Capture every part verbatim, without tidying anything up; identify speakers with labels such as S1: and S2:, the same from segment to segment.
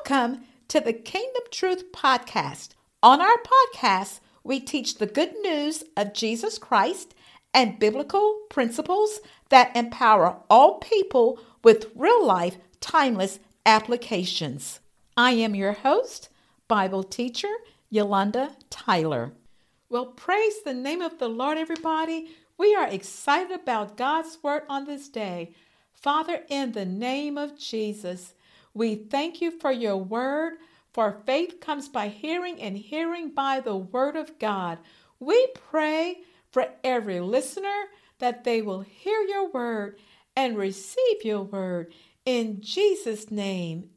S1: Welcome to the Kingdom Truth Podcast. On our podcast, we teach the good news of Jesus Christ and biblical principles that empower all people with real-life, timeless applications. I am your host, Bible teacher, Yolanda Tyler. Well, praise the name of the Lord, everybody. We are excited about God's word on this day. Father, in the name of Jesus, we thank you for your word, for faith comes by hearing and hearing by the word of God. We pray for every listener that they will hear your word and receive your word. In Jesus' name,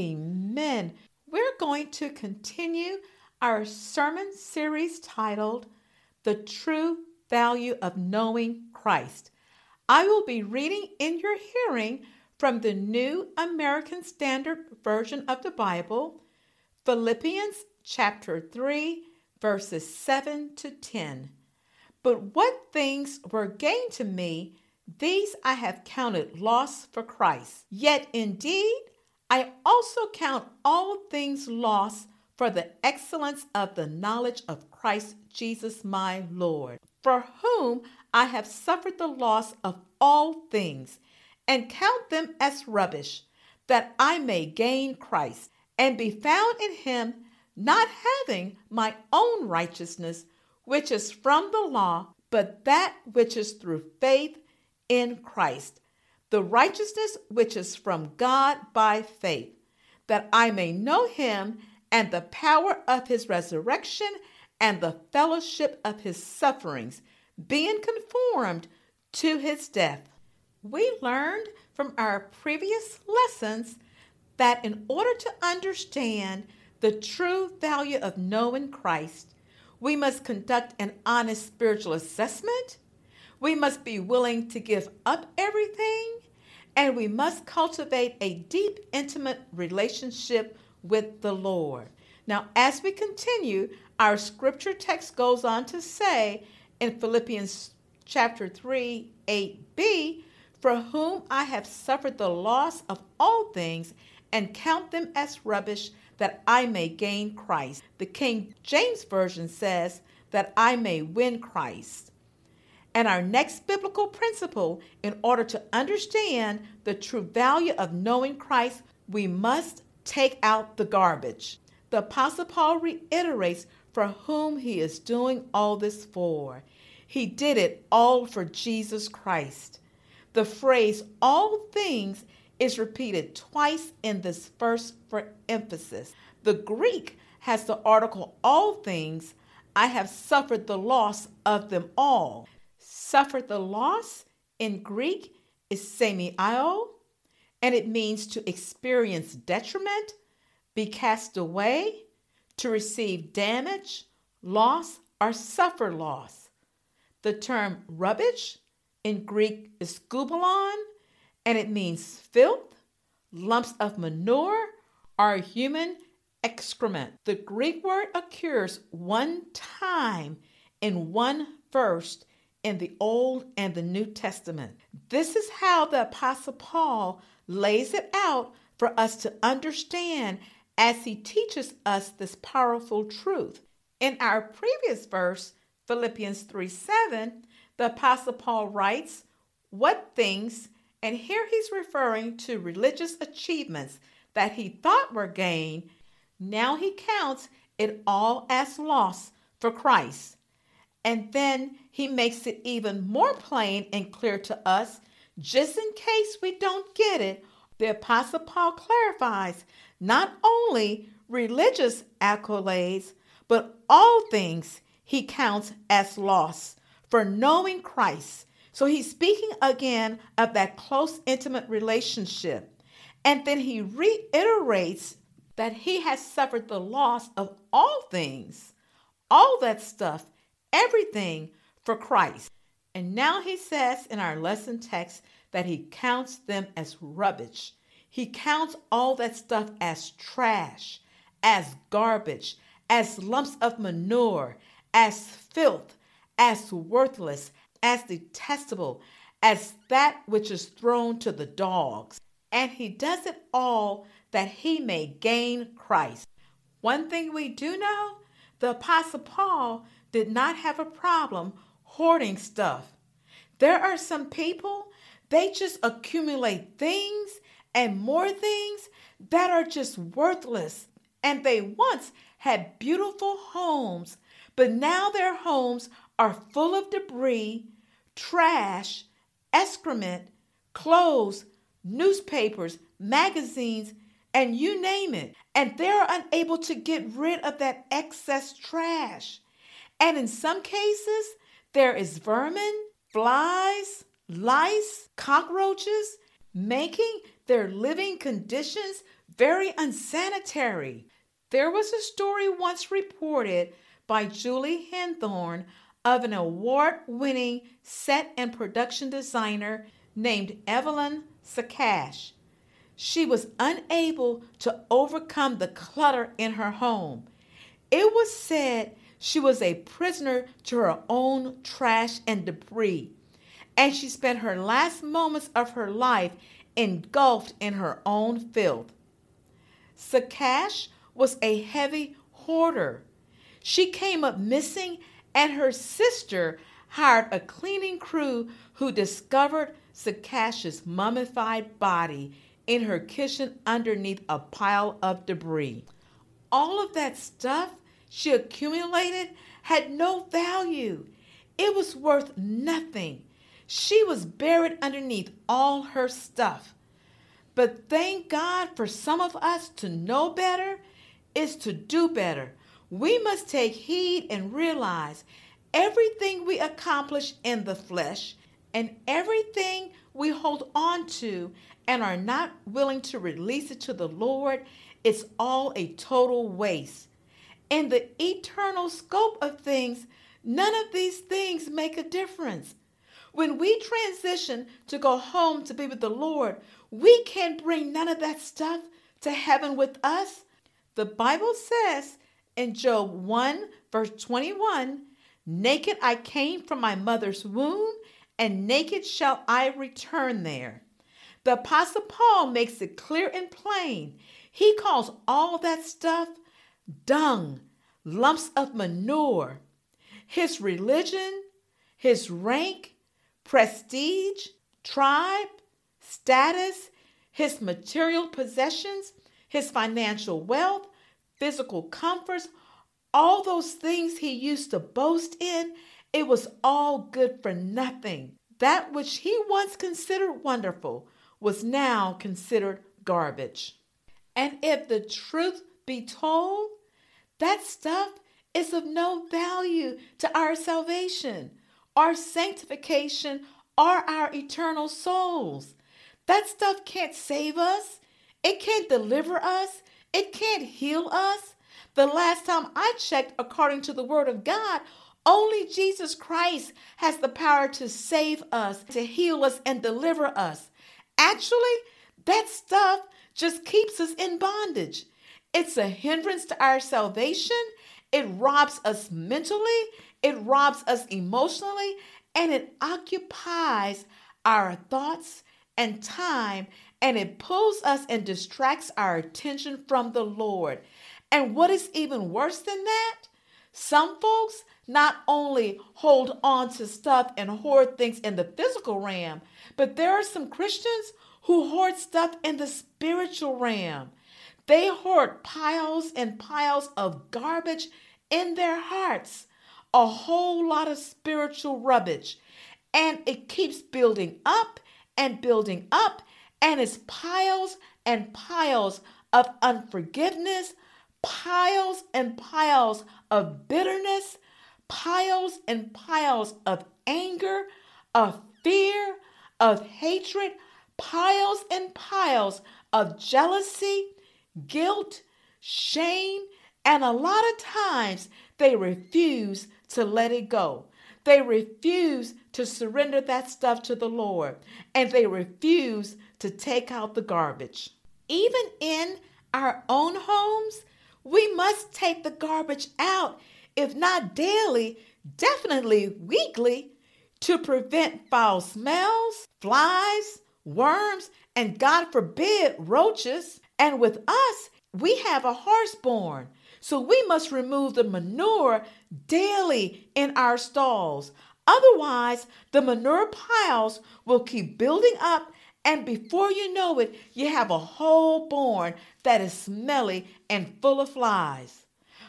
S1: amen. We're going to continue our sermon series titled, The True Value of Knowing Christ. I will be reading in your hearing from the New American Standard Version of the Bible, Philippians chapter three, verses seven to ten. But what things were gain to me, these I have counted loss for Christ. Yet indeed, I also count all things loss for the excellence of the knowledge of Christ Jesus my Lord, for whom I have suffered the loss of all things, and count them as rubbish, that I may gain Christ, and be found in him, not having my own righteousness, which is from the law, but that which is through faith in Christ, the righteousness which is from God by faith, that I may know him and the power of his resurrection and the fellowship of his sufferings, being conformed to his death. We learned from our previous lessons that in order to understand the true value of knowing Christ, we must conduct an honest spiritual assessment, we must be willing to give up everything, and we must cultivate a deep, intimate relationship with the Lord. Now, as we continue, our scripture text goes on to say in Philippians chapter three, eight b, for whom I have suffered the loss of all things and count them as rubbish, that I may gain Christ. The King James Version says that I may win Christ. And our next biblical principle, in order to understand the true value of knowing Christ, we must take out the garbage. The Apostle Paul reiterates for whom he is doing all this for. He did it all for Jesus Christ. The phrase all things is repeated twice in this verse for emphasis. The Greek has the article all things. I have suffered the loss of them all. Suffered the loss in Greek is semio, and it means to experience detriment, be cast away, to receive damage, loss, or suffer loss. The term rubbish in Greek is skubalon, and it means filth, lumps of manure, or human excrement. The Greek word occurs one time in one verse in the Old and the New Testament. This is how the Apostle Paul lays it out for us to understand as he teaches us this powerful truth. In our previous verse, Philippians three seven, the Apostle Paul writes, what things, and here he's referring to religious achievements that he thought were gain, now he counts it all as loss for Christ. And then he makes it even more plain and clear to us, just in case we don't get it. The Apostle Paul clarifies not only religious accolades, but all things he counts as loss for knowing Christ. So he's speaking again of that close, intimate relationship. And then he reiterates that he has suffered the loss of all things, all that stuff, everything for Christ. And now he says in our lesson text that he counts them as rubbish. He counts all that stuff as trash, as garbage, as lumps of manure, as filth, as worthless, as detestable, as that which is thrown to the dogs. And he does it all that he may gain Christ. One thing we do know, the Apostle Paul did not have a problem hoarding stuff. There are some people, they just accumulate things and more things that are just worthless. And they once had beautiful homes, but now their homes are full of debris, trash, excrement, clothes, newspapers, magazines, and you name it. And they're unable to get rid of that excess trash. And in some cases, there is vermin, flies, lice, cockroaches, making their living conditions very unsanitary. There was a story once reported by Julie Henthorne of an award-winning set and production designer named Evelyn Sakash. She was unable to overcome the clutter in her home. It was said she was a prisoner to her own trash and debris, and she spent her last moments of her life engulfed in her own filth. Sakash was a heavy hoarder. She came up missing, and her sister hired a cleaning crew who discovered Sakash's mummified body in her kitchen underneath a pile of debris. All of that stuff she accumulated had no value. It was worth nothing. She was buried underneath all her stuff. But thank God for some of us to know better is to do better. We must take heed and realize everything we accomplish in the flesh and everything we hold on to and are not willing to release it to the Lord, it's all a total waste. In the eternal scope of things, none of these things make a difference. When we transition to go home to be with the Lord, we can't bring none of that stuff to heaven with us. The Bible says in Job one, verse twenty-one, naked I came from my mother's womb, and naked shall I return there. The Apostle Paul makes it clear and plain. He calls all that stuff dung, lumps of manure. His religion, his rank, prestige, tribe, status, his material possessions, his financial wealth, physical comforts, all those things he used to boast in, it was all good for nothing. That which he once considered wonderful was now considered garbage. And if the truth be told, that stuff is of no value to our salvation, our sanctification, or our eternal souls. That stuff can't save us. It can't deliver us. It can't heal us. The last time I checked, according to the Word of God, only Jesus Christ has the power to save us, to heal us, and deliver us. Actually, that stuff just keeps us in bondage. It's a hindrance to our salvation. It robs us mentally. It robs us emotionally. And it occupies our thoughts and time. And it pulls us and distracts our attention from the Lord. And what is even worse than that? Some folks not only hold on to stuff and hoard things in the physical realm, but there are some Christians who hoard stuff in the spiritual realm. They hoard piles and piles of garbage in their hearts, a whole lot of spiritual rubbish, and it keeps building up and building up, and it's piles and piles of unforgiveness, piles and piles of bitterness, piles and piles of anger, of fear, of hatred, piles and piles of jealousy, guilt, shame, and a lot of times they refuse to let it go. They refuse to surrender that stuff to the Lord, and they refuse to take out the garbage. Even in our own homes, we must take the garbage out, if not daily, definitely weekly, to prevent foul smells, flies, worms, and God forbid, roaches. And with us, we have a horseborn. So we must remove the manure daily in our stalls. Otherwise, the manure piles will keep building up, and before you know it, you have a whole barn that is smelly and full of flies.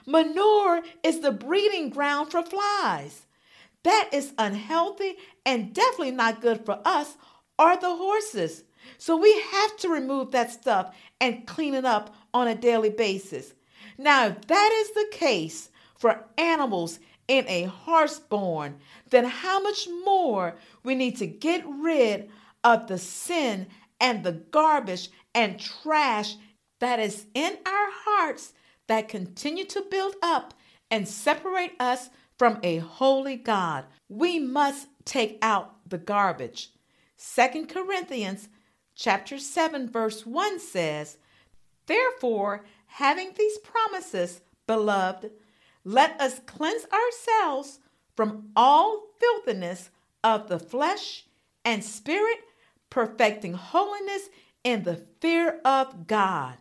S1: Manure is the breeding ground for flies. That is unhealthy and definitely not good for us or the horses. So we have to remove that stuff and clean it up on a daily basis. Now, if that is the case for animals in a horseborn, then how much more we need to get rid of the sin and the garbage and trash that is in our hearts that continue to build up and separate us from a holy God. We must take out the garbage. Second Corinthians chapter seven verse one says, "Therefore, having these promises, beloved, let us cleanse ourselves from all filthiness of the flesh and spirit, perfecting holiness in the fear of God."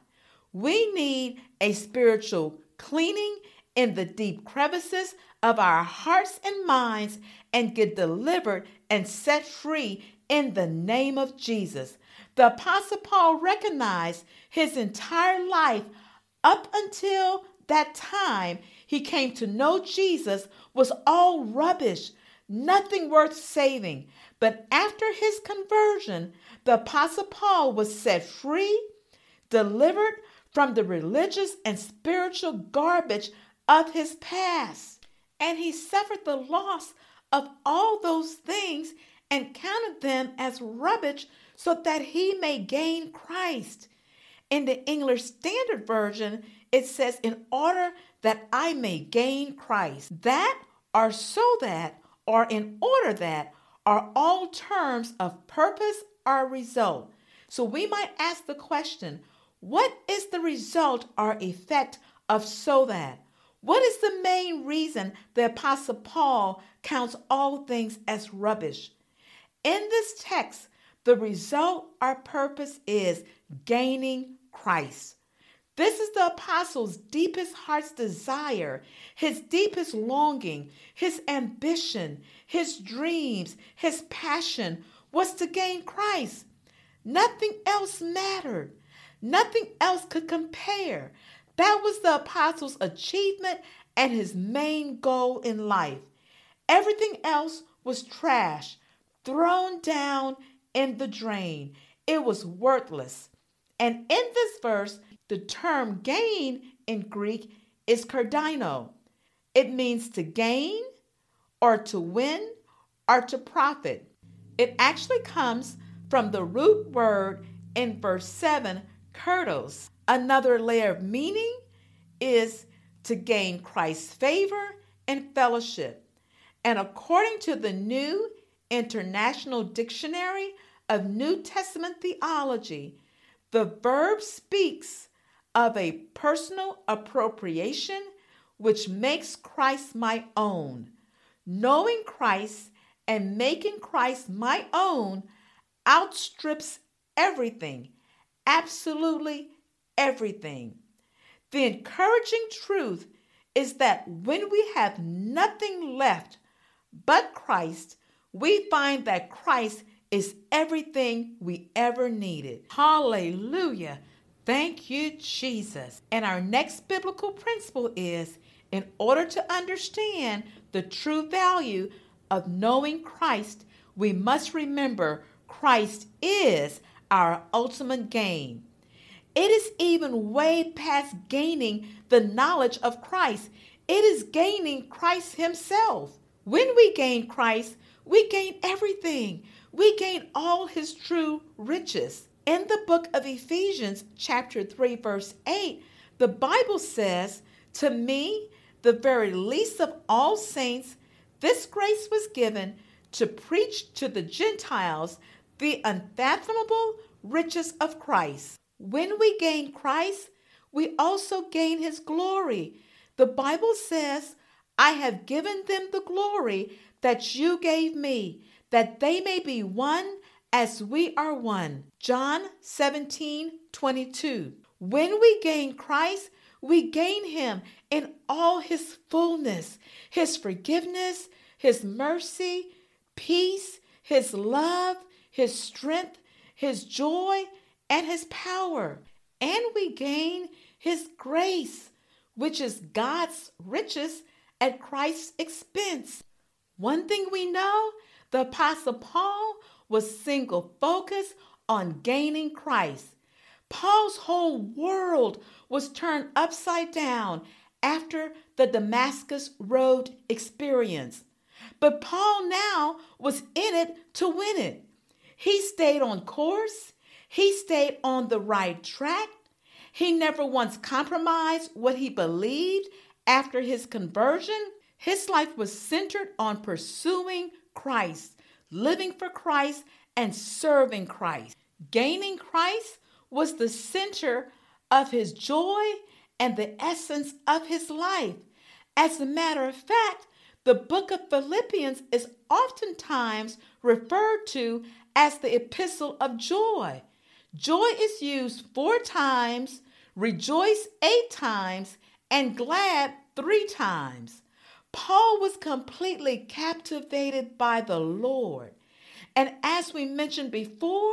S1: We need a spiritual cleaning in the deep crevices of our hearts and minds and get delivered and set free in the name of Jesus. The Apostle Paul recognized his entire life up until that time he came to know Jesus was all rubbish, nothing worth saving. But after his conversion, the Apostle Paul was set free, delivered from the religious and spiritual garbage of his past. And he suffered the loss of all those things and counted them as rubbish so that he may gain Christ. In the English Standard Version, it says, "in order that I may gain Christ." That, or so that, or in order that, are all terms of purpose or result. So we might ask the question, what is the result or effect of so that? What is the main reason the Apostle Paul counts all things as rubbish? In this text, the result or purpose is gaining Christ. This is the apostle's deepest heart's desire, his deepest longing, his ambition, his dreams, his passion was to gain Christ. Nothing else mattered. Nothing else could compare. That was the apostle's achievement and his main goal in life. Everything else was trash, thrown down in the drain. It was worthless. And in this verse, the term gain in Greek is kardino. It means to gain or to win or to profit. It actually comes from the root word in verse seven, kurdos. Another layer of meaning is to gain Christ's favor and fellowship. And according to the New International Dictionary of New Testament Theology, the verb speaks of a personal appropriation which makes Christ my own. Knowing Christ and making Christ my own outstrips everything, absolutely everything. The encouraging truth is that when we have nothing left but Christ, we find that Christ is everything we ever needed. Hallelujah. Thank you, Jesus. And our next biblical principle is, in order to understand the true value of knowing Christ, we must remember Christ is our ultimate gain. It is even way past gaining the knowledge of Christ. It is gaining Christ himself. When we gain Christ, we gain everything. We gain all his true riches. In the book of Ephesians, chapter three, verse eight, the Bible says, "To me, the very least of all saints, this grace was given to preach to the Gentiles the unfathomable riches of Christ." When we gain Christ, we also gain his glory. The Bible says, "I have given them the glory that you gave me, that they may be one as we are one." John seventeen twenty-two. When we gain Christ, we gain him in all his fullness, his forgiveness, his mercy, peace, his love, his strength, his joy, and his power. And we gain his grace, which is God's riches at Christ's expense. One thing we know, the Apostle Paul was single focused on gaining Christ. Paul's whole world was turned upside down after the Damascus Road experience. But Paul now was in it to win it. He stayed on course. He stayed on the right track. He never once compromised what he believed after his conversion. His life was centered on pursuing Christ, living for Christ, and serving Christ. Gaining Christ was the center of his joy and the essence of his life. As a matter of fact, the book of Philippians is oftentimes referred to as the epistle of joy. Joy is used four times, rejoice eight times, and glad three times. Paul was completely captivated by the Lord. And as we mentioned before,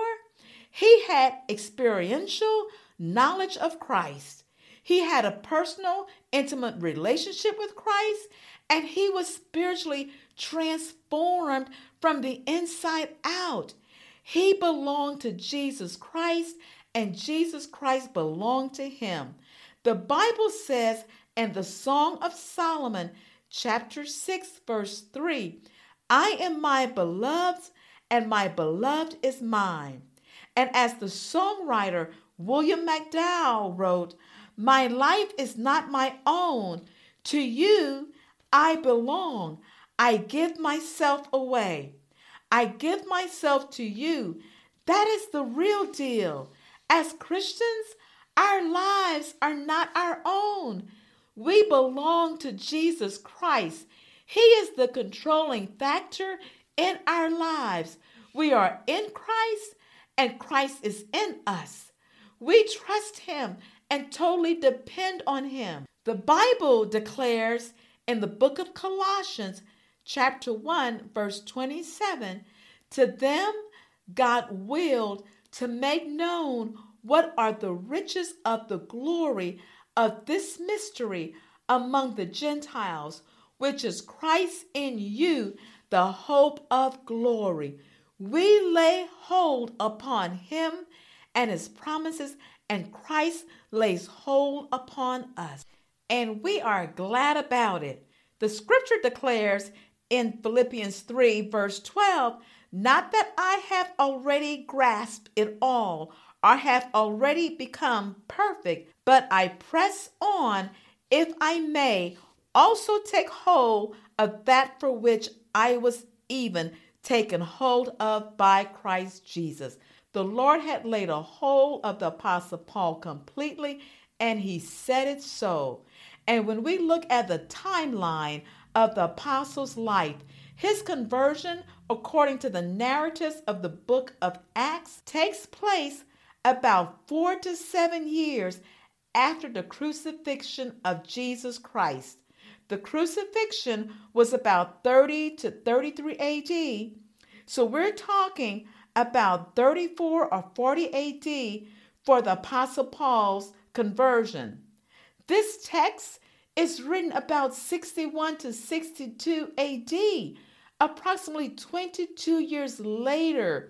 S1: he had experiential knowledge of Christ. He had a personal, intimate relationship with Christ, and he was spiritually transformed from the inside out. He belonged to Jesus Christ, and Jesus Christ belonged to him. The Bible says in the Song of Solomon, chapter six, verse three, I am my beloved's, and my beloved is mine. And as the songwriter William McDowell wrote, my life is not my own. To you I belong. I give myself away. I give myself to you. That is the real deal. As Christians, our lives are not our own. We belong to Jesus Christ. He is the controlling factor in our lives. We are in Christ, and Christ is in us. We trust him and totally depend on him. The Bible declares in the book of Colossians, chapter one, verse twenty-seven, to them God willed to make known what are the riches of the glory of this mystery among the Gentiles, which is Christ in you, the hope of glory. We lay hold upon him and his promises, and Christ lays hold upon us. And we are glad about it. The scripture declares in Philippians three, verse twelve, not that I have already grasped it all or have already become perfect, but I press on, if I may also take hold of that for which I was even taken hold of by Christ Jesus. The Lord had laid a hold of the Apostle Paul completely, and he said it so. And when we look at the timeline of the apostle's life, his conversion, according to the narratives of the book of Acts, takes place about four to seven years after the crucifixion of Jesus Christ. The crucifixion was about thirty to thirty-three A D. So we're talking about thirty-four or forty A D for the Apostle Paul's conversion. This text is written about sixty-one to sixty-two A D, approximately twenty-two years later,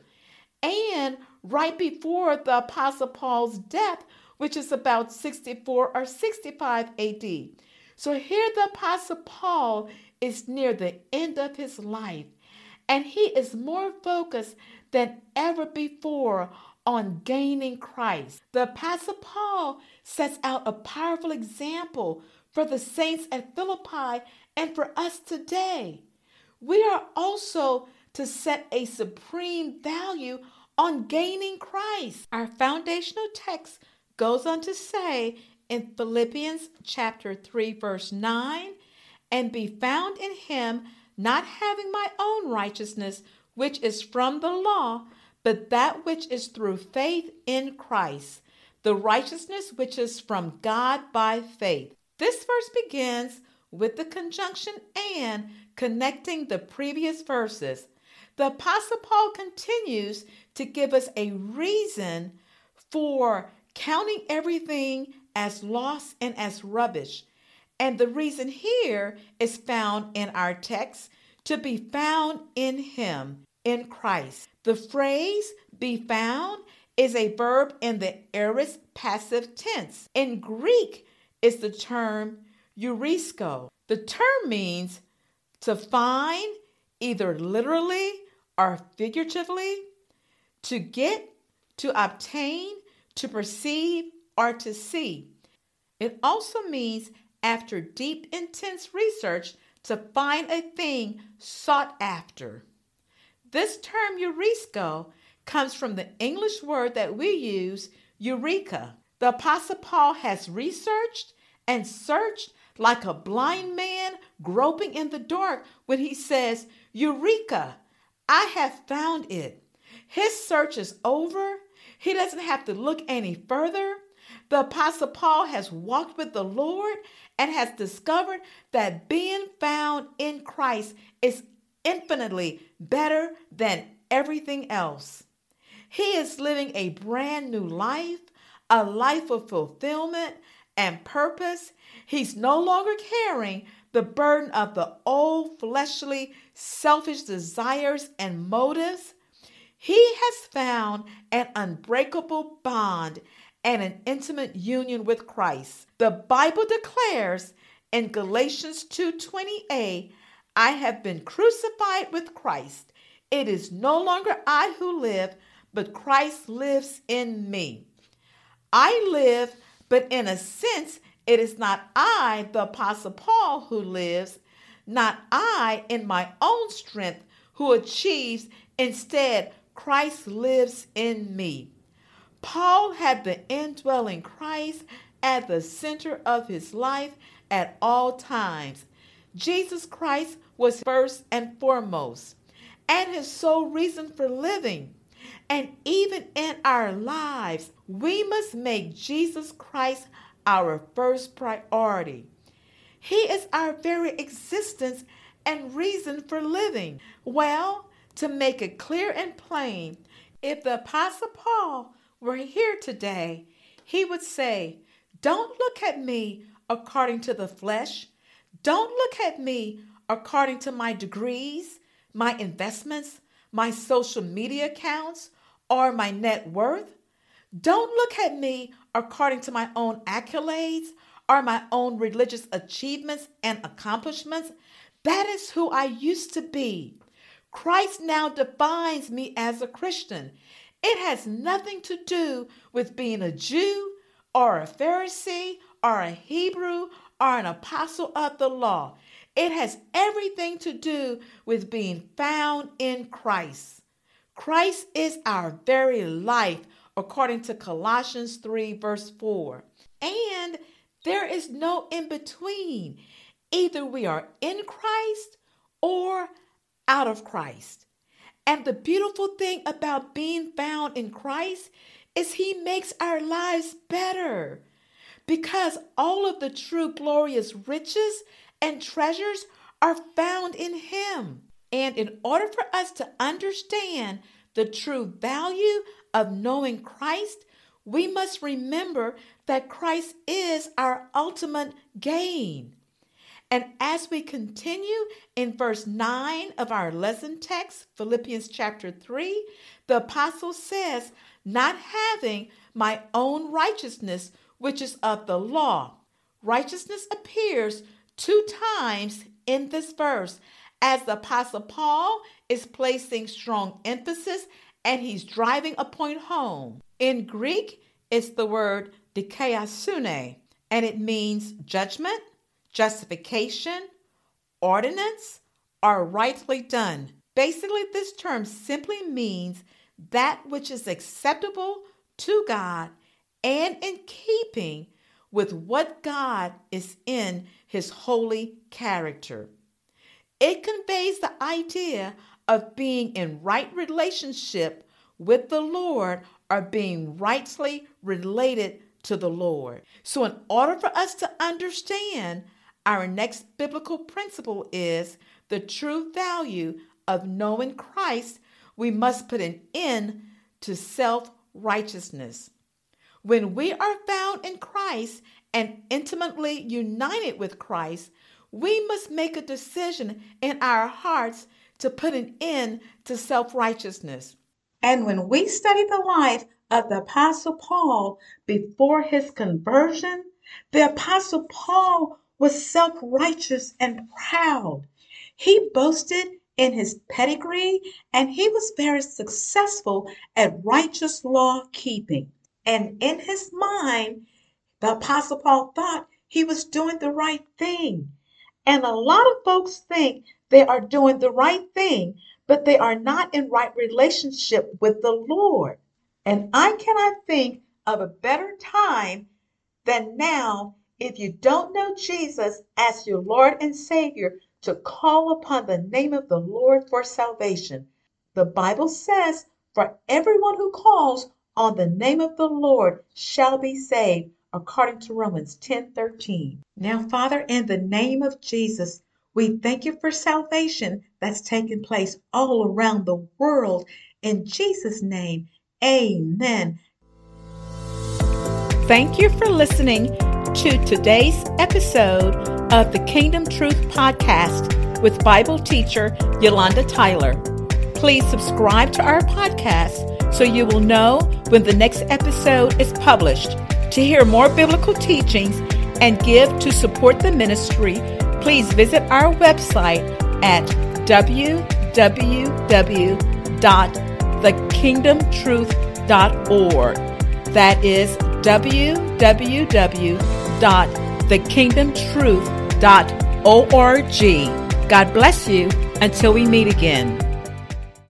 S1: and right before the Apostle Paul's death, which is about sixty-four or sixty-five A D. So here the Apostle Paul is near the end of his life, and he is more focused than ever before on gaining Christ. The Apostle Paul sets out a powerful example for the saints at Philippi and for us today. We are also to set a supreme value on gaining Christ. Our foundational text goes on to say in Philippians chapter three, verse nine, and be found in him, not having my own righteousness, which is from the law, but that which is through faith in Christ, the righteousness which is from God by faith. This verse begins with the conjunction and connecting the previous verses. The Apostle Paul continues to give us a reason for counting everything as loss and as rubbish. And the reason here is found in our text, to be found in him, in Christ. The phrase be found is a verb in the aorist passive tense. In Greek is the term eurisko. The term means to find either literally or figuratively, to get, to obtain, to perceive, or to see. It also means, after deep, intense research, to find a thing sought after. This term eurisko comes from the English word that we use, eureka. The Apostle Paul has researched and searched like a blind man groping in the dark when he says, Eureka, I have found it. His search is over. He doesn't have to look any further. The Apostle Paul has walked with the Lord and has discovered that being found in Christ is infinitely better than everything else. He is living a brand new life, a life of fulfillment and purpose. He's no longer carrying the burden of the old fleshly, selfish desires and motives. He has found an unbreakable bond and an intimate union with Christ. The Bible declares in Galatians two twenty-eight, I have been crucified with Christ. It is no longer I who live, but Christ lives in me. I live, but in a sense, it is not I, the Apostle Paul, who lives, not I in my own strength who achieves. Instead, Christ lives in me. Paul had the indwelling Christ at the center of his life at all times. Jesus Christ was first and foremost, and his sole reason for living. And even in our lives, we must make Jesus Christ our first priority. He is our very existence and reason for living. Well, to make it clear and plain, if the Apostle Paul were here today, he would say, don't look at me according to the flesh. Don't look at me according to my degrees, my investments, my social media accounts, or my net worth. Don't look at me according to my own accolades or my own religious achievements and accomplishments. That is who I used to be. Christ now defines me as a Christian. It has nothing to do with being a Jew or a Pharisee or a Hebrew or an apostle of the law. It has everything to do with being found in Christ. Christ is our very life, according to Colossians three, verse four. And there is no in between. Either we are in Christ or out of Christ. And the beautiful thing about being found in Christ is he makes our lives better, because all of the true glorious riches and treasures are found in him. And in order for us to understand the true value of knowing Christ, we must remember that Christ is our ultimate gain. And as we continue in verse nine of our lesson text, Philippians chapter three, the apostle says, not having my own righteousness, which is of the law. Righteousness appears two times in this verse, as the apostle Paul is placing strong emphasis and he's driving a point home. In Greek, it's the word dikaiosune, and it means judgment, justification, ordinance, or rightly done. Basically, this term simply means that which is acceptable to God and in keeping with what God is in his holy character. It conveys the idea of being in right relationship with the Lord are being rightly related to the Lord. So in order for us to understand, our next biblical principle is the true value of knowing Christ. We must put an end to self-righteousness. When we are found in Christ and intimately united with Christ, we must make a decision in our hearts to put an end to self-righteousness. And when we study the life of the Apostle Paul before his conversion, the Apostle Paul was self-righteous and proud. He boasted in his pedigree, and he was very successful at righteous law keeping. And in his mind, the Apostle Paul thought he was doing the right thing. And a lot of folks think they are doing the right thing, but they are not in right relationship with the Lord. And I cannot think of a better time than now, if you don't know Jesus as your Lord and Savior, to call upon the name of the Lord for salvation. The Bible says, for everyone who calls on the name of the Lord shall be saved, according to Romans ten thirteen. Now, Father, in the name of Jesus, we thank you for salvation that's taking place all around the world. In Jesus' name, amen. Thank you for listening to today's episode of the Kingdom Truth Podcast with Bible teacher Yolanda Tyler. Please subscribe to our podcast so you will know when the next episode is published. To hear more biblical teachings and give to support the ministry, please visit our website at w w w dot the kingdom truth dot org. That is w w w dot the kingdom truth dot org. God bless you until we meet again.